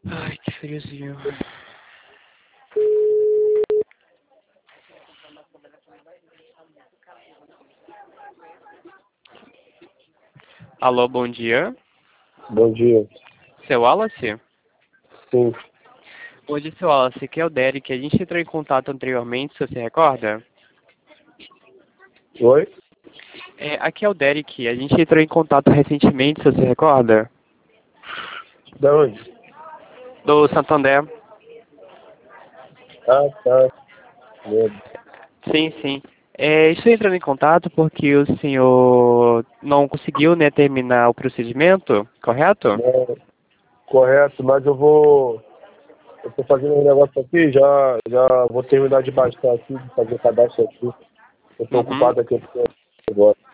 Ai, que friozinho. Alô, bom dia. Bom dia. Seu Wallace? Sim. Bom dia, seu Wallace. Aqui é o Derek. A gente entrou em contato anteriormente, você se recorda? Oi? Aqui é o Derek. A gente entrou em contato recentemente, você se recorda? Da onde? Do Santander. Ah, tá. Lembro. Sim, sim. Estou entrando em contato porque o senhor não conseguiu, né, terminar o procedimento, correto? Não, correto, mas eu tô fazendo um negócio aqui, já vou terminar de baixar aqui, de fazer o cadastro aqui. Eu tô Uhum. ocupado aqui agora.